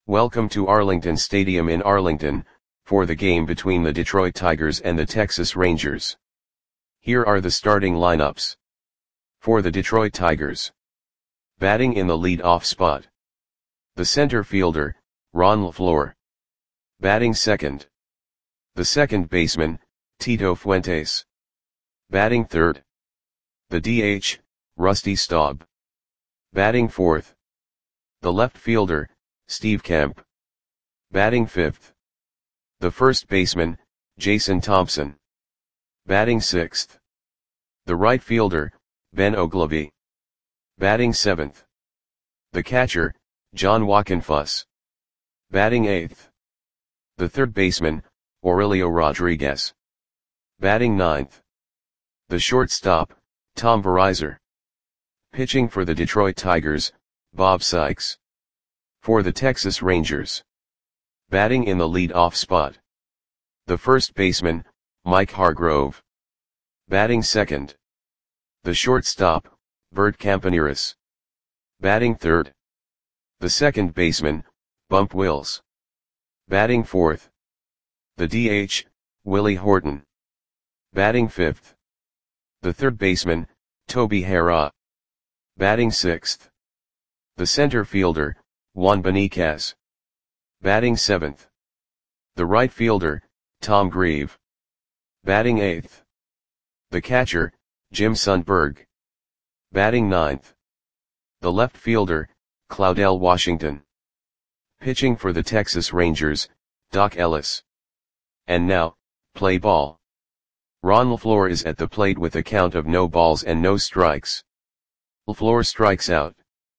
Welcome to Arlington Stadium in Arlington, for the game between the Detroit Tigers and the Texas Rangers. Here are the starting lineups. For the Detroit Tigers. Batting in the lead-off spot. The center fielder, Ron LaFleur. Batting second. The second baseman, Tito Fuentes. Batting third. The DH, Rusty Staub. Batting fourth. The left fielder, Steve Kemp. Batting fifth. The first baseman, Jason Thompson. Batting sixth. The right fielder, Ben Oglivie. Batting seventh. The catcher, John Wockenfuss. Batting eighth. The third baseman, Aurelio Rodriguez. Batting ninth. The shortstop, Tom Verizar. Pitching for the Detroit Tigers, Bob Sykes. For the Texas Rangers. Batting in the lead-off spot. The first baseman, Mike Hargrove. Batting second. The shortstop, Bert Campaneris. Batting third. The second baseman, Bump Wills. Batting fourth. The DH, Willie Horton. Batting fifth. The third baseman, Toby Harrah. Batting sixth. The center fielder, Juan Beniquez. Batting seventh. The right fielder, Tom Grieve. Batting eighth. The catcher, Jim Sundberg. Batting ninth. The left fielder, Claudell Washington. Pitching for the Texas Rangers, Doc Ellis. And now, play ball. Ron LaFleur is at the plate with a count of no balls and no strikes. LaFleur strikes out.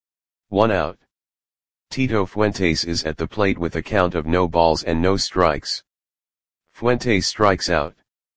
1 out. Tito Fuentes is at the plate with a count of no balls and no strikes. Fuentes strikes out.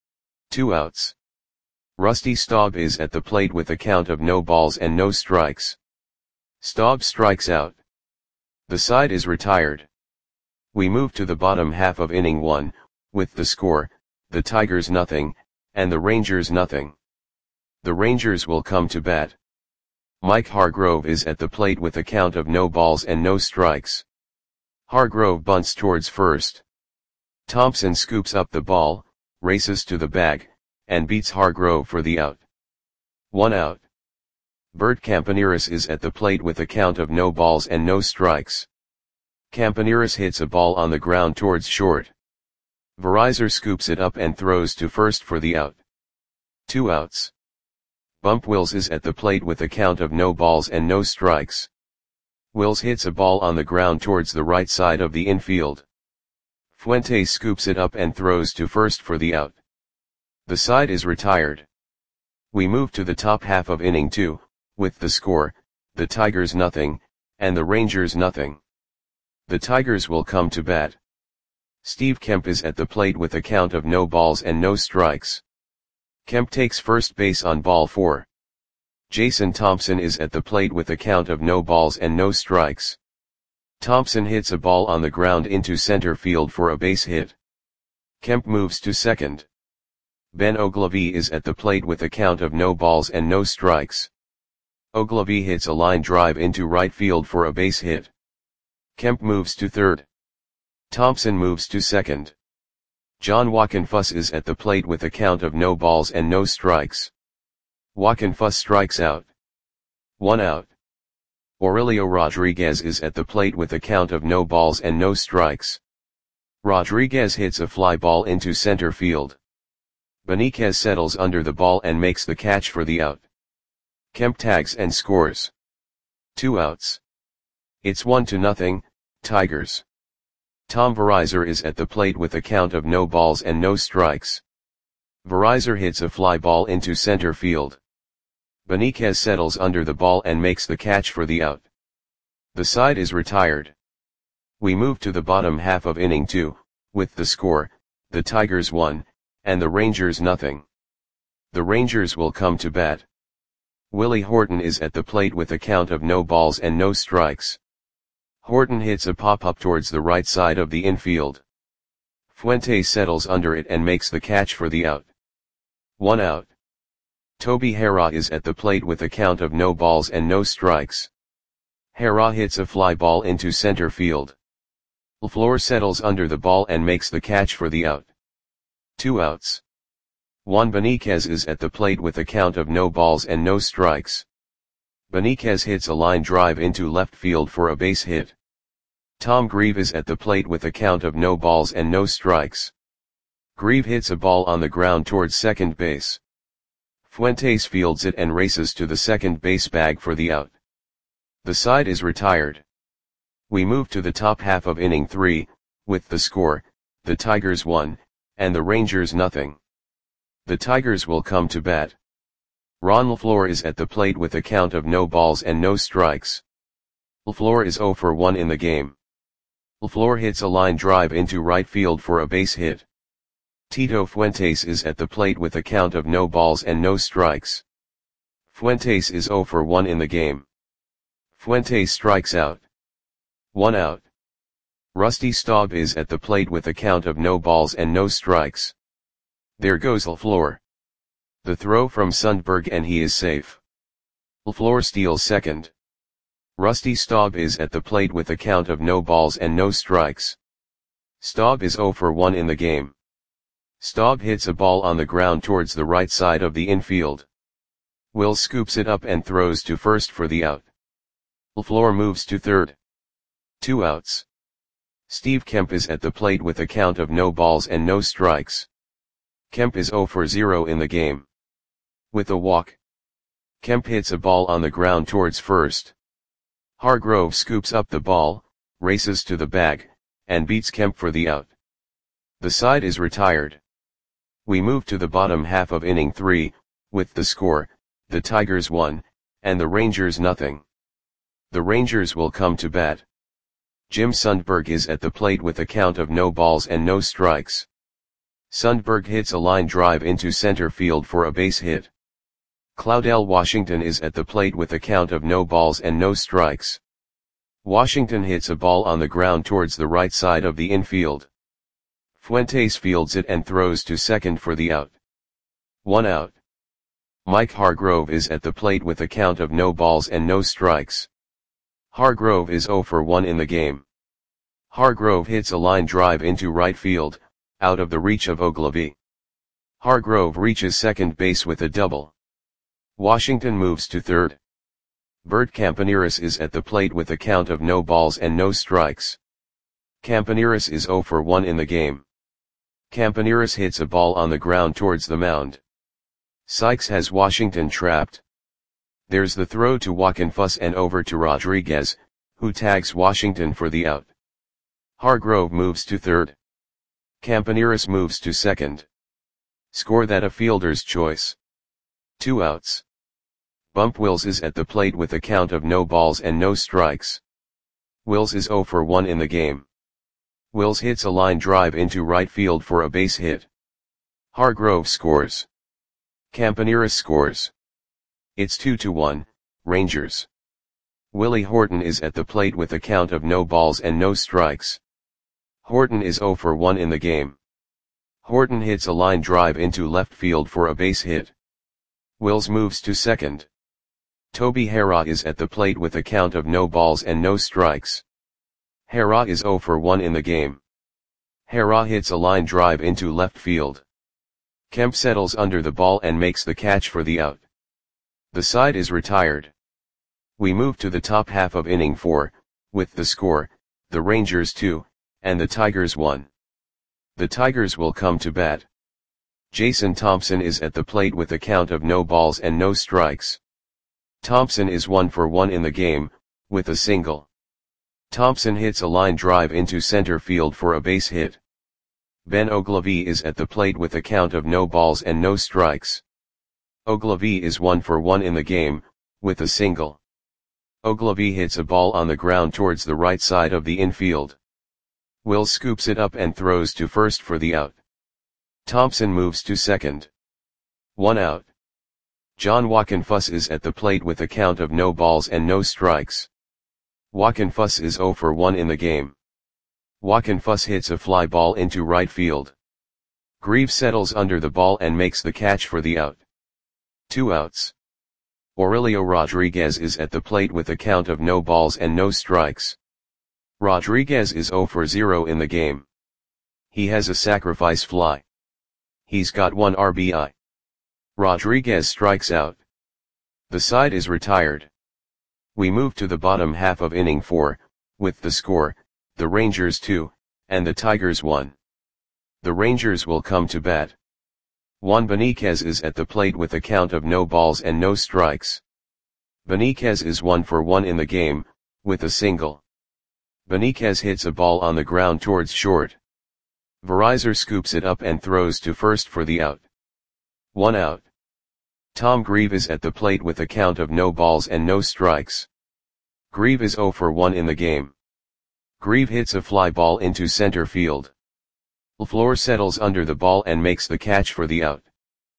2 outs. Rusty Staub is at the plate with a count of no balls and no strikes. Staub strikes out. The side is retired. We move to the bottom half of inning 1, with the score, the Tigers nothing, and the Rangers nothing. The Rangers will come to bat. Mike Hargrove is at the plate with a count of no balls and no strikes. Hargrove bunts towards first. Thompson scoops up the ball, races to the bag, and beats Hargrove for the out. 1 out. Bert Campaneris is at the plate with a count of no balls and no strikes. Campaneris hits a ball on the ground towards short. Verizar scoops it up and throws to first for the out. 2 outs. Bump Wills is at the plate with a count of no balls and no strikes. Wills hits a ball on the ground towards the right side of the infield. Fuentes scoops it up and throws to first for the out. The side is retired. We move to the top half of inning 2, with the score, the Tigers nothing, and the Rangers nothing. The Tigers will come to bat. Steve Kemp is at the plate with a count of no balls and no strikes. Kemp takes first base on ball 4. Jason Thompson is at the plate with a count of no balls and no strikes. Thompson hits a ball on the ground into center field for a base hit. Kemp moves to second. Ben Oglivie is at the plate with a count of no balls and no strikes. Oglivie hits a line drive into right field for a base hit. Kemp moves to third. Thompson moves to second. John Wockenfuss is at the plate with a count of no balls and no strikes. Wockenfuss strikes out. 1 out. Aurelio Rodriguez is at the plate with a count of no balls and no strikes. Rodriguez hits a fly ball into center field. Beniquez settles under the ball and makes the catch for the out. Kemp tags and scores. 2 outs. It's 1-0, Tigers. Tom Verizar is at the plate with a count of no balls and no strikes. Verizar hits a fly ball into center field. Beniquez settles under the ball and makes the catch for the out. The side is retired. We move to the bottom half of inning 2, with the score, the Tigers 1, and the Rangers nothing. The Rangers will come to bat. Willie Horton is at the plate with a count of no balls and no strikes. Horton hits a pop-up towards the right side of the infield. Fuentes settles under it and makes the catch for the out. 1 out. Toby Harrah is at the plate with a count of no balls and no strikes. Harrah hits a fly ball into center field. LaFleur settles under the ball and makes the catch for the out. 2 outs. Juan Beniquez is at the plate with a count of no balls and no strikes. Beniquez hits a line drive into left field for a base hit. Tom Grieve is at the plate with a count of no balls and no strikes. Grieve hits a ball on the ground towards second base. Fuentes fields it and races to the second base bag for the out. The side is retired. We move to the top half of inning 3, with the score, the Tigers 1, and the Rangers nothing. The Tigers will come to bat. Ron LaFleur is at the plate with a count of no balls and no strikes. LaFleur is 0 for 1 in the game. LaFleur hits a line drive into right field for a base hit. Tito Fuentes is at the plate with a count of no balls and no strikes. Fuentes is 0 for 1 in the game. Fuentes strikes out. 1 out. Rusty Staub is at the plate with a count of no balls and no strikes. There goes LaFleur. The throw from Sundberg and he is safe. LaFleur steals second. Rusty Staub is at the plate with a count of no balls and no strikes. Staub is 0 for 1 in the game. Staub hits a ball on the ground towards the right side of the infield. Wills scoops it up and throws to first for the out. LaFleur moves to third. 2 outs. Steve Kemp is at the plate with a count of no balls and no strikes. Kemp is 0 for 0 in the game. With a walk, Kemp hits a ball on the ground towards first. Hargrove scoops up the ball, races to the bag, and beats Kemp for the out. The side is retired. We move to the bottom half of inning 3, with the score, the Tigers 1, and the Rangers nothing. The Rangers will come to bat. Jim Sundberg is at the plate with a count of no balls and no strikes. Sundberg hits a line drive into center field for a base hit. Claudel Washington is at the plate with a count of no balls and no strikes. Washington hits a ball on the ground towards the right side of the infield. Fuentes fields it and throws to second for the out. 1 out. Mike Hargrove is at the plate with a count of no balls and no strikes. Hargrove is 0 for 1 in the game. Hargrove hits a line drive into right field, out of the reach of Ogilvie. Hargrove reaches second base with a double. Washington moves to third. Bert Campaneris is at the plate with a count of no balls and no strikes. Campaneris is 0 for 1 in the game. Campaneris hits a ball on the ground towards the mound. Sykes has Washington trapped. There's the throw to Walkenfuss and over to Rodriguez, who tags Washington for the out. Hargrove moves to third. Campaneris moves to second. Score that a fielder's choice. 2 outs. Bump Wills is at the plate with a count of no balls and no strikes. Wills is 0 for 1 in the game. Wills hits a line drive into right field for a base hit. Hargrove scores. Campaneris scores. It's 2-1, Rangers. Willie Horton is at the plate with a count of no balls and no strikes. Horton is 0 for 1 in the game. Horton hits a line drive into left field for a base hit. Wills moves to second. Toby Harrah is at the plate with a count of no balls and no strikes. Harrah is 0 for 1 in the game. Harrah hits a line drive into left field. Kemp settles under the ball and makes the catch for the out. The side is retired. We move to the top half of inning 4, with the score, the Rangers 2, and the Tigers 1. The Tigers will come to bat. Jason Thompson is at the plate with a count of no balls and no strikes. Thompson is 1 for 1 in the game, with a single. Thompson hits a line drive into center field for a base hit. Ben Ogilvie is at the plate with a count of no balls and no strikes. Ogilvie is 1 for 1 in the game, with a single. Ogilvie hits a ball on the ground towards the right side of the infield. Wills scoops it up and throws to first for the out. Thompson moves to second. 1 out. John Walkenfuss is at the plate with a count of no balls and no strikes. Walkenfuss is 0 for 1 in the game. Walkenfuss hits a fly ball into right field. Grieve settles under the ball and makes the catch for the out. 2 outs. Aurelio Rodriguez is at the plate with a count of no balls and no strikes. Rodriguez is 0 for 0 in the game. He has a sacrifice fly. He's got 1 RBI. Rodriguez strikes out. The side is retired. We move to the bottom half of inning 4, with the score, the Rangers 2, and the Tigers 1. The Rangers will come to bat. Juan Beniquez is at the plate with a count of no balls and no strikes. Beniquez is 1 for 1 in the game, with a single. Beniquez hits a ball on the ground towards short. Verizar scoops it up and throws to first for the out. 1 out. Tom Grieve is at the plate with a count of no balls and no strikes. Grieve is 0 for 1 in the game. Grieve hits a fly ball into center field. LaFleur settles under the ball and makes the catch for the out.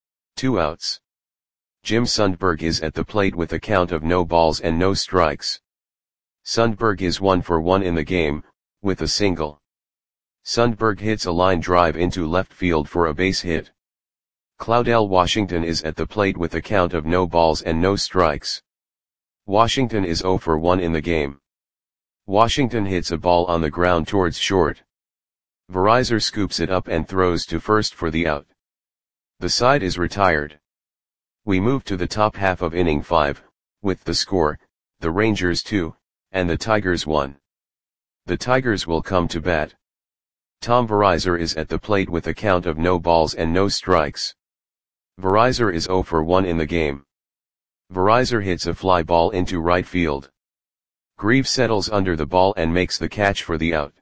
2 outs. Jim Sundberg is at the plate with a count of no balls and no strikes. Sundberg is 1 for 1 in the game, with a single. Sundberg hits a line drive into left field for a base hit. Claudel Washington is at the plate with a count of no balls and no strikes. Washington is 0 for 1 in the game. Washington hits a ball on the ground towards short. Verizar scoops it up and throws to first for the out. The side is retired. We move to the top half of inning 5, with the score, the Rangers 2, and the Tigers 1. The Tigers will come to bat. Tom Verizar is at the plate with a count of no balls and no strikes. Verizar is 0 for 1 in the game. Verizar hits a fly ball into right field. Grieve settles under the ball and makes the catch for the out.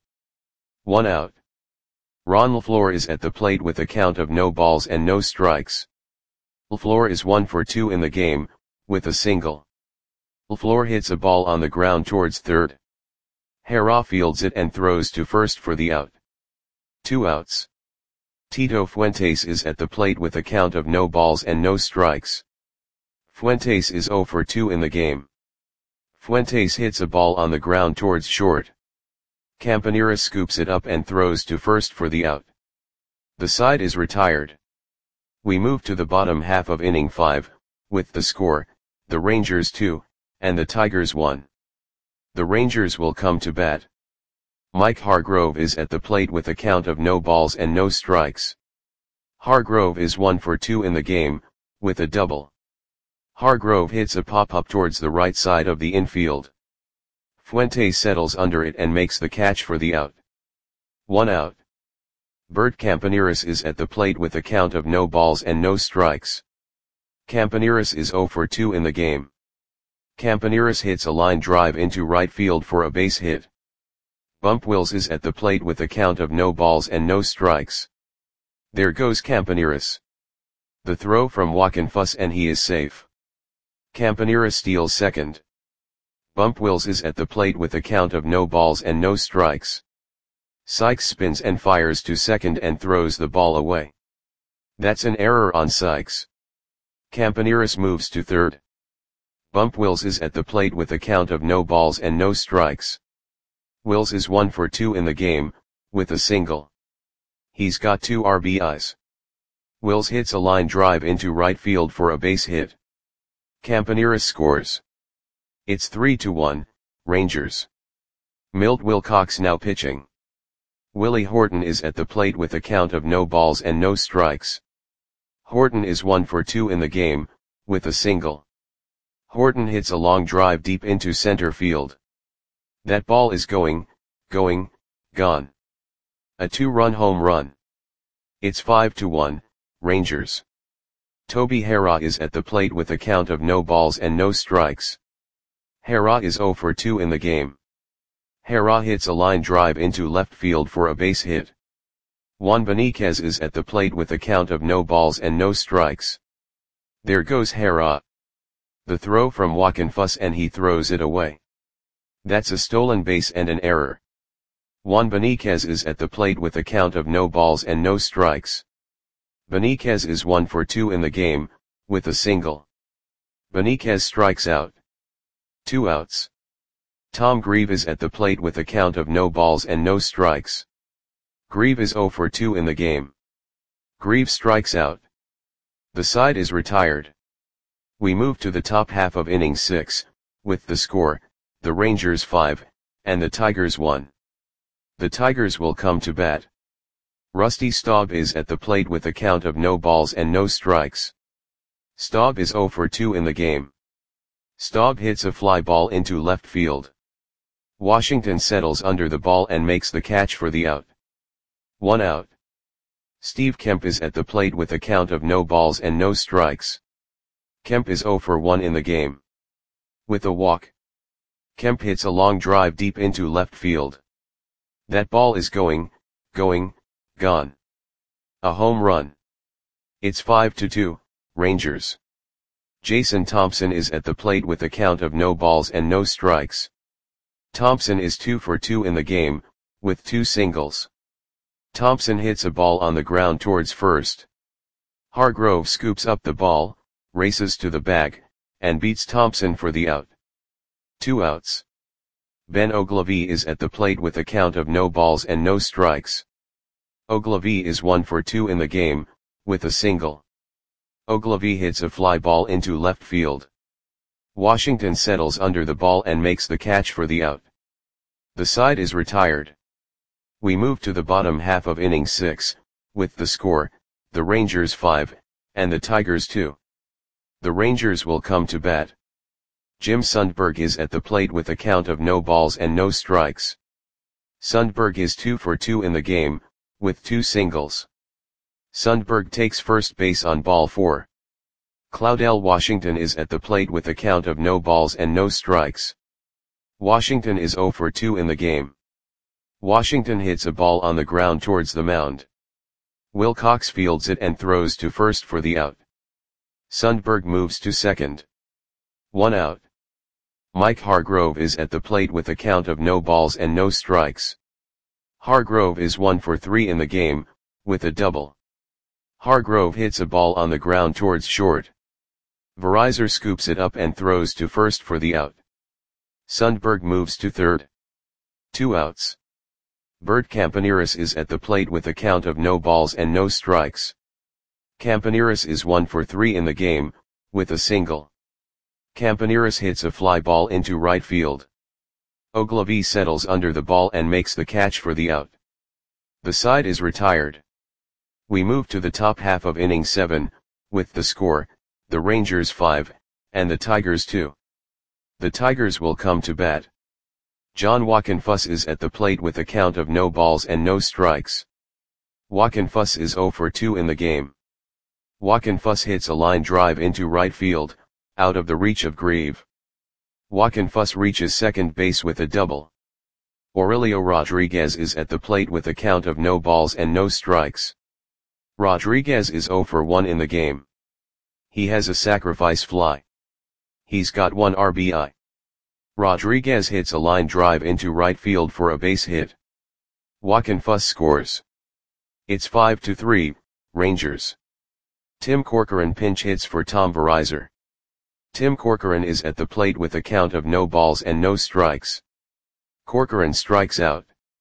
1 out. Ron LaFleur is at the plate with a count of no balls and no strikes. LaFleur is 1 for 2 in the game, with a single. LaFleur hits a ball on the ground towards third. Hera fields it and throws to first for the out. 2 outs. Tito Fuentes is at the plate with a count of no balls and no strikes. Fuentes is 0 for 2 in the game. Fuentes hits a ball on the ground towards short. Campaneris scoops it up and throws to first for the out. The side is retired. We move to the bottom half of inning 5, with the score, the Rangers 2, and the Tigers 1. The Rangers will come to bat. Mike Hargrove is at the plate with a count of no balls and no strikes. Hargrove is 1 for 2 in the game, with a double. Hargrove hits a pop-up towards the right side of the infield. Fuentes settles under it and makes the catch for the out. 1 out. Bert Campaneris is at the plate with a count of no balls and no strikes. Campaneris is 0 for 2 in the game. Campaneris hits a line drive into right field for a base hit. Bump Wills is at the plate with a count of no balls and no strikes. There goes Campaneris. The throw from Walkenfuss and he is safe. Campaneris steals second. Bump Wills is at the plate with a count of no balls and no strikes. Sykes spins and fires to second and throws the ball away. That's an error on Sykes. Campaneris moves to third. Bump Wills is at the plate with a count of no balls and no strikes. Wills is 1 for 2 in the game, with a single. He's got 2 RBIs. Wills hits a line drive into right field for a base hit. Campaneris scores. It's 3-1, Rangers. Milt Wilcox now pitching. Willie Horton is at the plate with a count of no balls and no strikes. Horton is 1 for 2 in the game, with a single. Horton hits a long drive deep into center field. That ball is gone. A 2-run home run. It's 5-1, Rangers. Toby Hera is at the plate with a count of no balls and no strikes. Hera is 0 for 2 in the game. Hera hits a line drive into left field for a base hit. Juan Beniquez is at the plate with a count of no balls and no strikes. There goes Hera. The throw from Walkenfuss and he throws it away. That's a stolen base and an error. Juan Beniquez is at the plate with a count of no balls and no strikes. Beniquez is 1 for 2 in the game, with a single. Beniquez strikes out. 2 outs. Tom Grieve is at the plate with a count of no balls and no strikes. Grieve is 0 for 2 in the game. Grieve strikes out. The side is retired. We move to the top half of inning 6, with the score, the Rangers 5, and the Tigers 1. The Tigers will come to bat. Rusty Staub is at the plate with a count of no balls and no strikes. Staub is 0 for 2 in the game. Staub hits a fly ball into left field. Washington settles under the ball and makes the catch for the out. 1 out. Steve Kemp is at the plate with a count of no balls and no strikes. Kemp is 0 for 1 in the game. With a walk, Kemp hits a long drive deep into left field. That ball is gone. A home run. It's 5-2, Rangers. Jason Thompson is at the plate with a count of no balls and no strikes. Thompson is 2 for 2 in the game, with 2 singles. Thompson hits a ball on the ground towards first. Hargrove scoops up the ball, races to the bag, and beats Thompson for the out. 2 outs. Ben Oglivie is at the plate with a count of no balls and no strikes. Oglivie is 1 for 2 in the game, with a single. Oglivie hits a fly ball into left field. Washington settles under the ball and makes the catch for the out. The side is retired. We move to the bottom half of inning 6, with the score, the Rangers 5, and the Tigers 2. The Rangers will come to bat. Jim Sundberg is at the plate with a count of no balls and no strikes. Sundberg is 2 for 2 in the game, with 2 singles. Sundberg takes first base on ball 4. Claudell Washington is at the plate with a count of no balls and no strikes. Washington is 0 for 2 in the game. Washington hits a ball on the ground towards the mound. Wilcox fields it and throws to first for the out. Sundberg moves to second. 1 out. Mike Hargrove is at the plate with a count of no balls and no strikes. Hargrove is 1 for 3 in the game, with a double. Hargrove hits a ball on the ground towards short. Verizar scoops it up and throws to first for the out. Sundberg moves to third. 2 outs. Bert Campaneris is at the plate with a count of no balls and no strikes. Campaneris is 1 for 3 in the game, with a single. Campaneris hits a fly ball into right field. Oglivie settles under the ball and makes the catch for the out. The side is retired. We move to the top half of inning 7, with the score, the Rangers 5, and the Tigers 2. The Tigers will come to bat. John Wockenfuss is at the plate with a count of no balls and no strikes. Wockenfuss is 0 for 2 in the game. Wockenfuss hits a line drive into right field, out of the reach of Grieve. Wockenfuss reaches second base with a double. Aurelio Rodriguez is at the plate with a count of no balls and no strikes. Rodriguez is 0 for 1 in the game. He has a sacrifice fly. He's got 1 RBI. Rodriguez hits a line drive into right field for a base hit. Wockenfuss scores. It's 5-3, Rangers. Tim Corcoran pinch hits for Tom Verizar. Tim Corcoran is at the plate with a count of no balls and no strikes. Corcoran strikes out.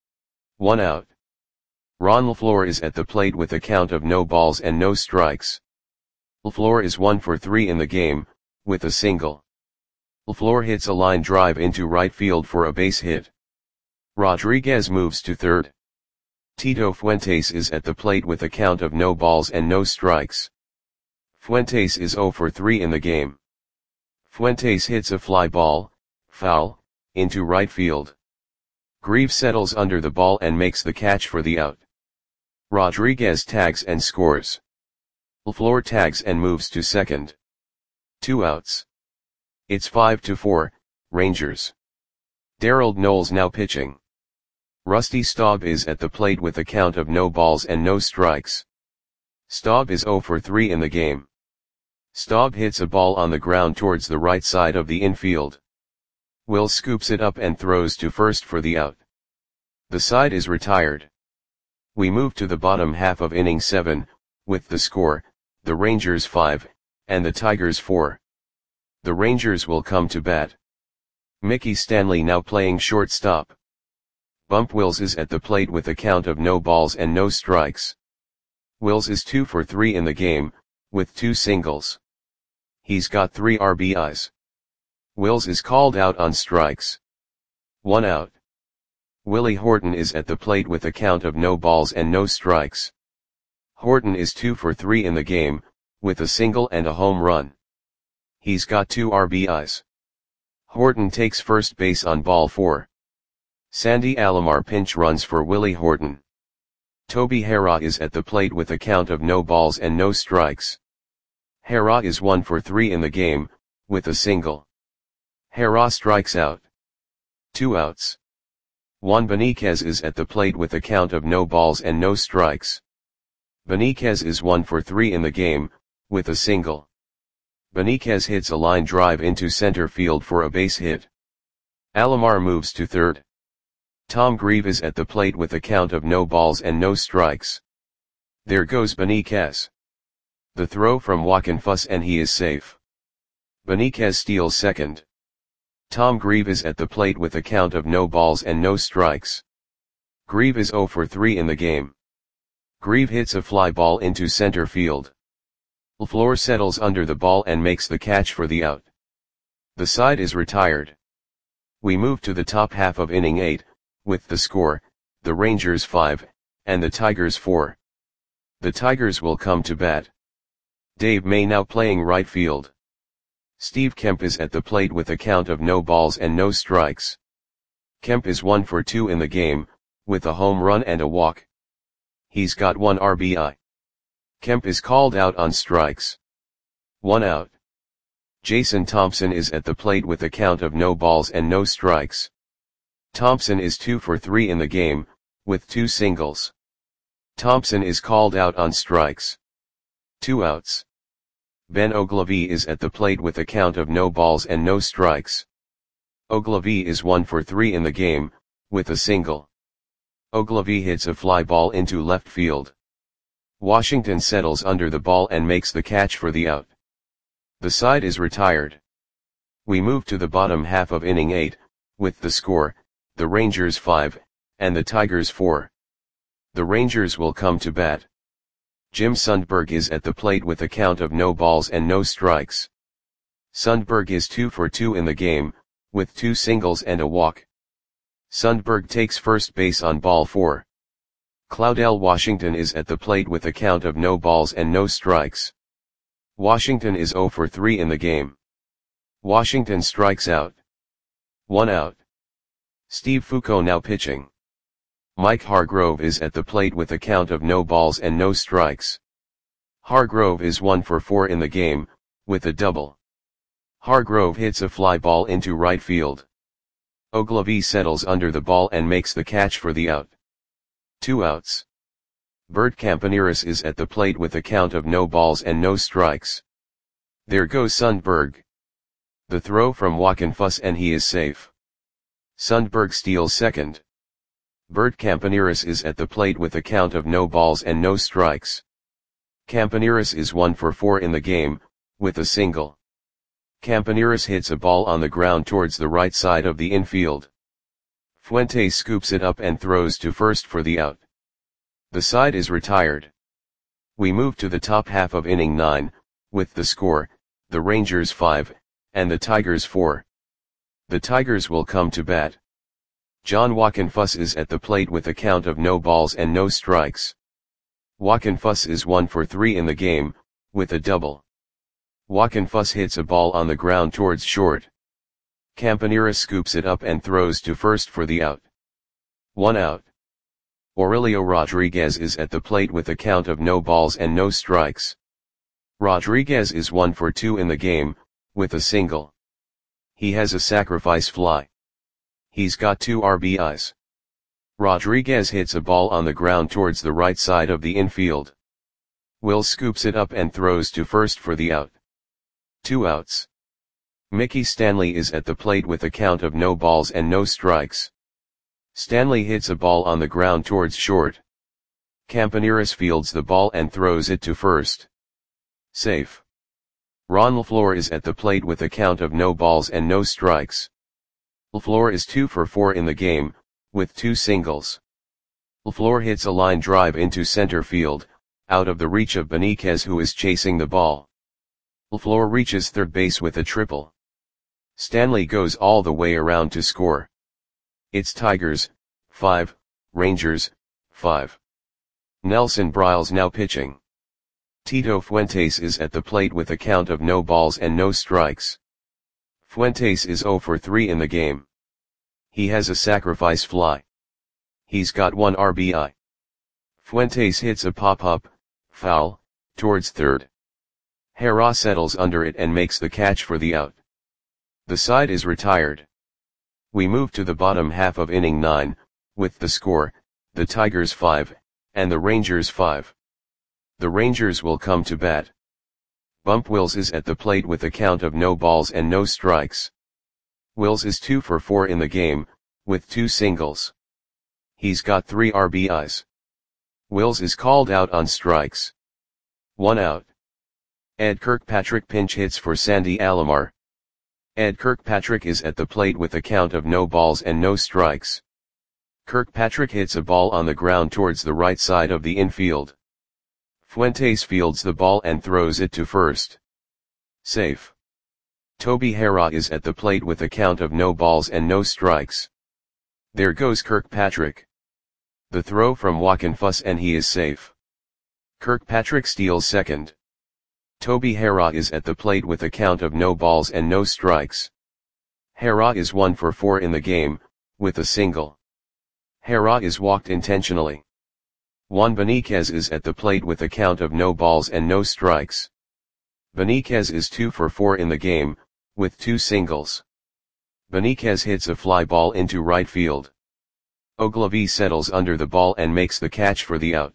1 out. Ron LaFleur is at the plate with a count of no balls and no strikes. LaFleur is 1 for 3 in the game, with a single. LaFleur hits a line drive into right field for a base hit. Rodriguez moves to third. Tito Fuentes is at the plate with a count of no balls and no strikes. Fuentes is 0 for 3 in the game. Fuentes hits a fly ball, foul, into right field. Grieve settles under the ball and makes the catch for the out. Rodriguez tags and scores. LaFleur tags and moves to second. 2 outs. It's 5-4, Rangers. Darrell Knowles now pitching. Rusty Staub is at the plate with a count of no balls and no strikes. Staub is 0 for 3 in the game. Staub hits a ball on the ground towards the right side of the infield. Will scoops it up and throws to first for the out. The side is retired. We move to the bottom half of inning 7, with the score, the Rangers 5, and the Tigers 4. The Rangers will come to bat. Mickey Stanley now playing shortstop. Bump Wills is at the plate with a count of no balls and no strikes. Wills is 2 for 3 in the game, with 2 singles. He's got 3 RBIs. Wills is called out on strikes. 1 out. Willie Horton is at the plate with a count of no balls and no strikes. Horton is 2 for 3 in the game, with a single and a home run. He's got 2 RBIs. Horton takes first base on ball 4. Sandy Alomar pinch runs for Willie Horton. Toby Harrah is at the plate with a count of no balls and no strikes. Harrah is 1 for 3 in the game, with a single. Harrah strikes out. 2 outs. Juan Beniquez is at the plate with a count of no balls and no strikes. Beniquez is 1 for 3 in the game, with a single. Beniquez hits a line drive into center field for a base hit. Alomar moves to third. Tom Grieve is at the plate with a count of no balls and no strikes. There goes Beniquez. The throw from Joaquin Fuss and he is safe. Beniquez steals second. Tom Grieve is at the plate with a count of no balls and no strikes. Grieve is 0 for 3 in the game. Grieve hits a fly ball into center field. LaFleur settles under the ball and makes the catch for the out. The side is retired. We move to the top half of inning 8, with the score, the Rangers 5, and the Tigers 4. The Tigers will come to bat. Dave May now playing right field. Steve Kemp is at the plate with a count of no balls and no strikes. Kemp is 1 for 2 in the game, with a home run and a walk. He's got 1 RBI. Kemp is called out on strikes. 1 out. Jason Thompson is at the plate with a count of no balls and no strikes. Thompson is 2 for 3 in the game, with 2 singles. Thompson is called out on strikes. 2 outs. Ben Ogilvie is at the plate with a count of no balls and no strikes. Ogilvie is 1 for 3 in the game, with a single. Ogilvie hits a fly ball into left field. Washington settles under the ball and makes the catch for the out. The side is retired. We move to the bottom half of inning 8, with the score, the Rangers 5, and the Tigers 4. The Rangers will come to bat. Jim Sundberg is at the plate with a count of no balls and no strikes. Sundberg is 2 for 2 in the game, with 2 singles and a walk. Sundberg takes first base on ball 4. Claudell Washington is at the plate with a count of no balls and no strikes. Washington is 0 for 3 in the game. Washington strikes out. 1 out. Steve Foucault now pitching. Mike Hargrove is at the plate with a count of no balls and no strikes. Hargrove is 1 for 4 in the game, with a double. Hargrove hits a fly ball into right field. Ogilvie settles under the ball and makes the catch for the out. 2 outs. Bert Campaneris is at the plate with a count of no balls and no strikes. There goes Sundberg. The throw from Joaquin Fuss and he is safe. Sundberg steals second. Bert Campaneris is at the plate with a count of no balls and no strikes. Campaneris is 1 for 4 in the game, with a single. Campaneris hits a ball on the ground towards the right side of the infield. Fuentes scoops it up and throws to first for the out. The side is retired. We move to the top half of inning 9, with the score, the Rangers 5, and the Tigers 4. The Tigers will come to bat. John Joaquin Fuss is at the plate with a count of no balls and no strikes. Joaquin Fuss is 1 for 3 in the game, with a double. Joaquin Fuss hits a ball on the ground towards short. Campaneris scoops it up and throws to first for the out. 1 out. Aurelio Rodriguez is at the plate with a count of no balls and no strikes. Rodriguez is 1 for 2 in the game, with a single. He has a sacrifice fly. He's got 2 RBIs. Rodriguez hits a ball on the ground towards the right side of the infield. Will scoops it up and throws to first for the out. 2 outs. Mickey Stanley is at the plate with a count of no balls and no strikes. Stanley hits a ball on the ground towards short. Campaneris fields the ball and throws it to first. Safe. Ron LaFleur is at the plate with a count of no balls and no strikes. LaFleur is 2 for 4 in the game, with 2 singles. LaFleur hits a line drive into center field, out of the reach of Beniquez who is chasing the ball. LaFleur reaches third base with a triple. Stanley goes all the way around to score. It's Tigers, 5, Rangers, 5. Nelson Briles now pitching. Tito Fuentes is at the plate with a count of no balls and no strikes. Fuentes is 0 for 3 in the game. He has a sacrifice fly. He's got 1 RBI. Fuentes hits a pop-up, foul, towards third. Hera settles under it and makes the catch for the out. The side is retired. We move to the bottom half of inning 9, with the score, the Tigers 5, and the Rangers 5. The Rangers will come to bat. Bump Wills is at the plate with a count of no balls and no strikes. Wills is 2 for 4 in the game, with 2 singles. He's got 3 RBIs. Wills is called out on strikes. 1 out. Ed Kirkpatrick pinch hits for Sandy Alomar. Ed Kirkpatrick is at the plate with a count of no balls and no strikes. Kirkpatrick hits a ball on the ground towards the right side of the infield. Fuentes fields the ball and throws it to first. Safe. Toby Hera is at the plate with a count of no balls and no strikes. There goes Kirkpatrick. The throw from Joaquin Fuss and he is safe. Kirkpatrick steals second. Toby Hera is at the plate with a count of no balls and no strikes. Hera is 1 for 4 in the game, with a single. Hera is walked intentionally. Juan Beniquez is at the plate with a count of no balls and no strikes. Beniquez is 2 for 4 in the game, with 2 singles. Beniquez hits a fly ball into right field. Ogilvy settles under the ball and makes the catch for the out.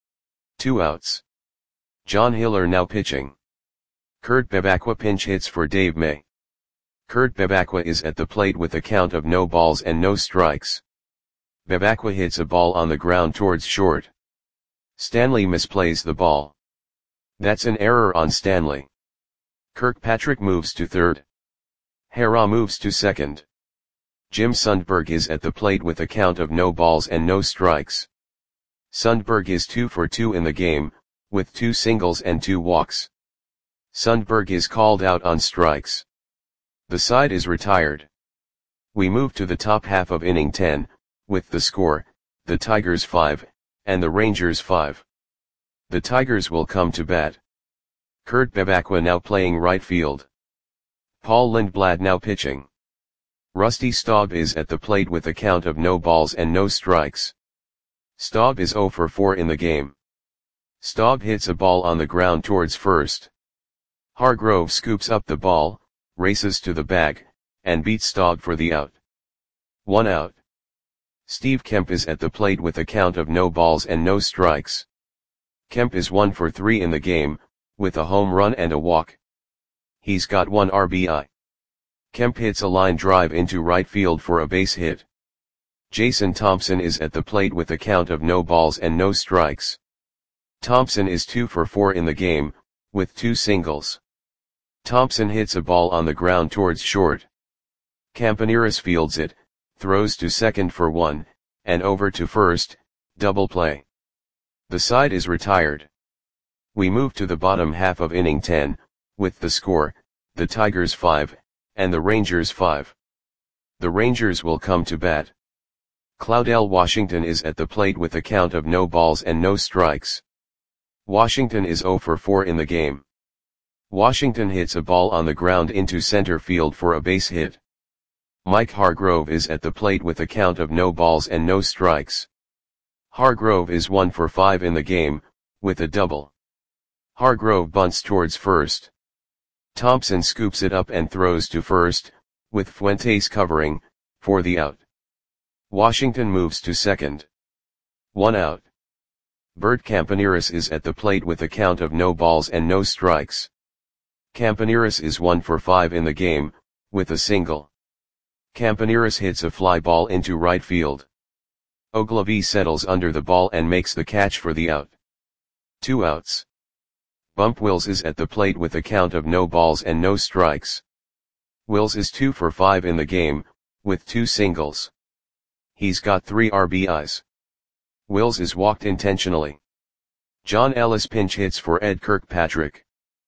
2 outs. John Hiller now pitching. Kurt Bevacqua pinch hits for Dave May. Kurt Bevacqua is at the plate with a count of no balls and no strikes. Bevacqua hits a ball on the ground towards short. Stanley misplays the ball. That's an error on Stanley. Kirkpatrick moves to third. Hera moves to second. Jim Sundberg is at the plate with a count of no balls and no strikes. Sundberg is 2 for 2 in the game, with 2 singles and 2 walks. Sundberg is called out on strikes. The side is retired. We move to the top half of inning 10, with the score, the Tigers 5, and the Rangers 5. The Tigers will come to bat. Kurt Bevacqua now playing right field. Paul Lindblad now pitching. Rusty Staub is at the plate with a count of no balls and no strikes. Staub is 0 for 4 in the game. Staub hits a ball on the ground towards first. Hargrove scoops up the ball, races to the bag, and beats Staub for the out. 1 out. Steve Kemp is at the plate with a count of no balls and no strikes. Kemp is 1 for 3 in the game, with a home run and a walk. He's got 1 RBI. Kemp hits a line drive into right field for a base hit. Jason Thompson is at the plate with a count of no balls and no strikes. Thompson is 2 for 4 in the game, with 2 singles. Thompson hits a ball on the ground towards short. Campaneris fields it, throws to second for 1, and over to first, double play. The side is retired. We move to the bottom half of inning 10, with the score, the Tigers 5, and the Rangers 5. The Rangers will come to bat. Claudell Washington is at the plate with a count of no balls and no strikes. Washington is 0 for 4 in the game. Washington hits a ball on the ground into center field for a base hit. Mike Hargrove is at the plate with a count of no balls and no strikes. Hargrove is 1 for 5 in the game, with a double. Hargrove bunts towards first. Thompson scoops it up and throws to first, with Fuentes covering, for the out. Washington moves to second. 1 out. Bert Campaneris is at the plate with a count of no balls and no strikes. Campaneris is 1 for 5 in the game, with a single. Campaneris hits a fly ball into right field. Ogilvy settles under the ball and makes the catch for the out. 2 outs. Bump Wills is at the plate with a count of no balls and no strikes. Wills is 2 for 5 in the game, with 2 singles. He's got 3 RBIs. Wills is walked intentionally. John Ellis pinch hits for Ed Kirkpatrick.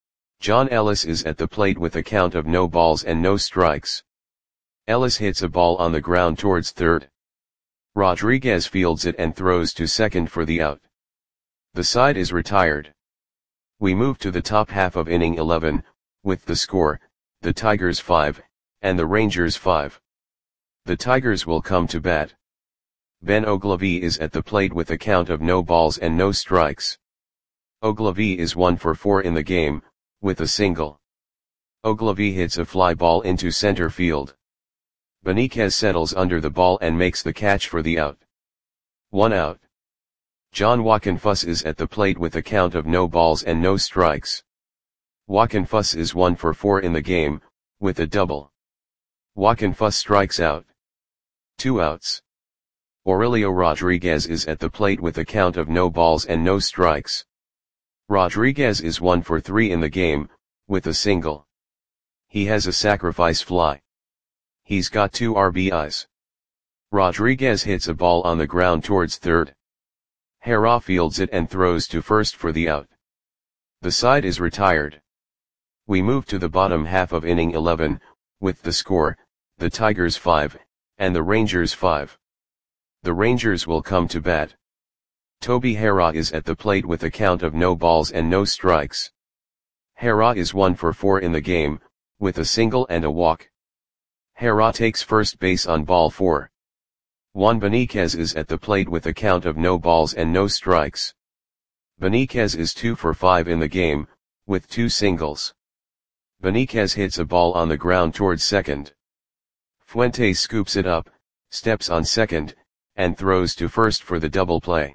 John Ellis is at the plate with a count of no balls and no strikes. Ellis hits a ball on the ground towards third. Rodriguez fields it and throws to second for the out. The side is retired. We move to the top half of inning 11, with the score, the Tigers 5, and the Rangers 5. The Tigers will come to bat. Ben Ogilvy is at the plate with a count of no balls and no strikes. Ogilvy is 1 for 4 in the game, with a single. Ogilvy hits a fly ball into center field. Benitez settles under the ball and makes the catch for the out. 1 out. John Wockenfuss is at the plate with a count of no balls and no strikes. Wockenfuss is 1 for 4 in the game, with a double. Wockenfuss strikes out. 2 outs. Aurelio Rodriguez is at the plate with a count of no balls and no strikes. Rodriguez is 1 for 3 in the game, with a single. He has a sacrifice fly. He's got 2 RBIs. Rodriguez hits a ball on the ground towards third. Herrera fields it and throws to first for the out. The side is retired. We move to the bottom half of inning 11, with the score, the Tigers 5, and the Rangers 5. The Rangers will come to bat. Toby Herrera is at the plate with a count of no balls and no strikes. Herrera is 1 for 4 in the game, with a single and a walk. Herrera takes first base on ball 4. Juan Benitez is at the plate with a count of no balls and no strikes. Benitez is 2 for 5 in the game, with 2 singles. Benitez hits a ball on the ground towards second. Fuentes scoops it up, steps on second, and throws to first for the double play.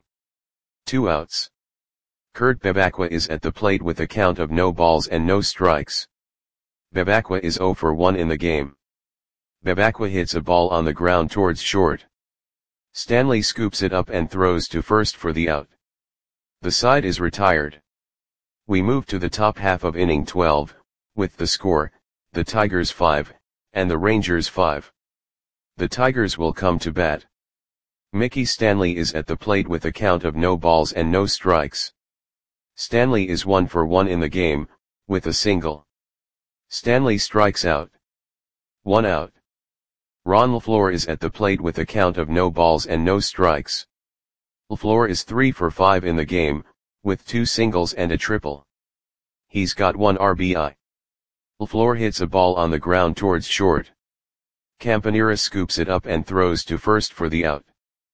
2 outs. Kurt Bevacqua is at the plate with a count of no balls and no strikes. Bevacqua is 0 for 1 in the game. Bevacqua hits a ball on the ground towards short. Stanley scoops it up and throws to first for the out. The side is retired. We move to the top half of inning 12, with the score, the Tigers 5, and the Rangers 5. The Tigers will come to bat. Mickey Stanley is at the plate with a count of no balls and no strikes. Stanley is 1 for 1 in the game, with a single. Stanley strikes out. 1 out. Ron LaFleur is at the plate with a count of no balls and no strikes. LaFleur is 3 for 5 in the game, with 2 singles and a triple. He's got 1 RBI. LaFleur hits a ball on the ground towards short. Campanera scoops it up and throws to first for the out.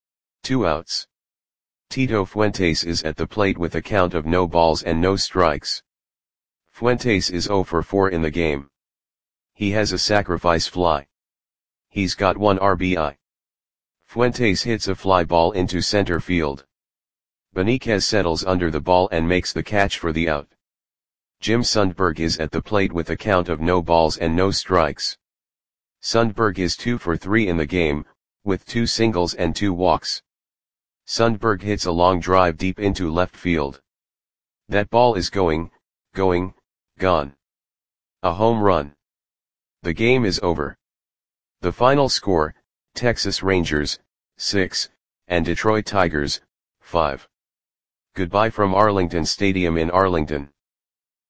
2 outs. Tito Fuentes is at the plate with a count of no balls and no strikes. Fuentes is 0 for 4 in the game. He has a sacrifice fly. He's got 1 RBI. Fuentes hits a fly ball into center field. Benitez settles under the ball and makes the catch for the out. Jim Sundberg is at the plate with a count of no balls and no strikes. Sundberg is 2 for 3 in the game, with 2 singles and 2 walks. Sundberg hits a long drive deep into left field. That ball is gone. A home run. The game is over. The final score, Texas Rangers, 6, and Detroit Tigers, 5. Goodbye from Arlington Stadium in Arlington.